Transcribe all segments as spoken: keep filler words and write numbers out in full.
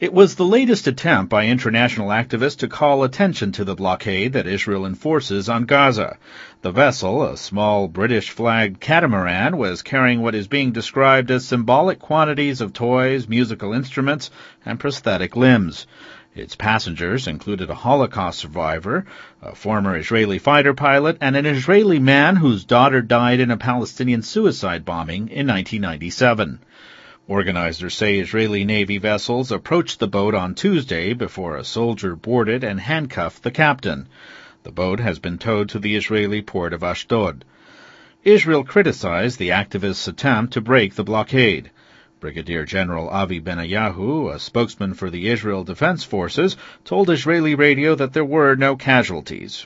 It was the latest attempt by international activists to call attention to the blockade that Israel enforces on Gaza. The vessel, a small British-flagged catamaran, was carrying what is being described as symbolic quantities of toys, musical instruments, and prosthetic limbs. Its passengers included a Holocaust survivor, a former Israeli fighter pilot, and an Israeli man whose daughter died in a Palestinian suicide bombing in nineteen ninety-seven. Organizers say Israeli Navy vessels approached the boat on Tuesday before a soldier boarded and handcuffed the captain. The boat has been towed to the Israeli port of Ashdod. Israel criticized the activists' attempt to break the blockade. Brigadier General Avi Benayahu, a spokesman for the Israel Defense Forces, told Israeli radio that there were no casualties.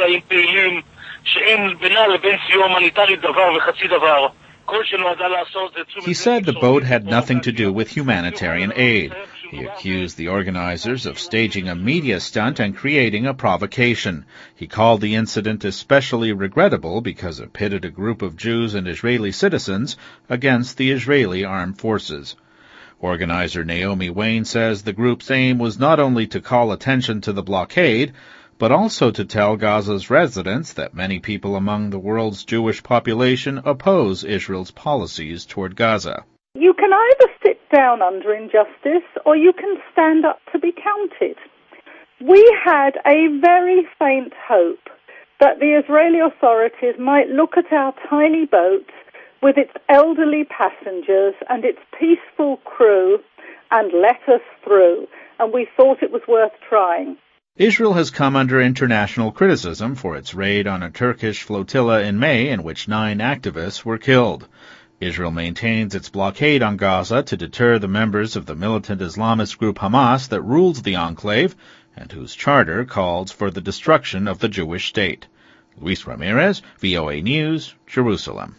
He said the boat had nothing to do with humanitarian aid. He accused the organizers of staging a media stunt and creating a provocation. He called the incident especially regrettable because it pitted a group of Jews and Israeli citizens against the Israeli armed forces. Organizer Naomi Wayne says the group's aim was not only to call attention to the blockade, but also to tell Gaza's residents that many people among the world's Jewish population oppose Israel's policies toward Gaza. You can either sit down under injustice or you can stand up to be counted. We had a very faint hope that the Israeli authorities might look at our tiny boat with its elderly passengers and its peaceful crew and let us through, and we thought it was worth trying. Israel has come under international criticism for its raid on a Turkish flotilla in May in which nine activists were killed. Israel maintains its blockade on Gaza to deter the members of the militant Islamist group Hamas that rules the enclave and whose charter calls for the destruction of the Jewish state. Luis Ramirez, V O A News, Jerusalem.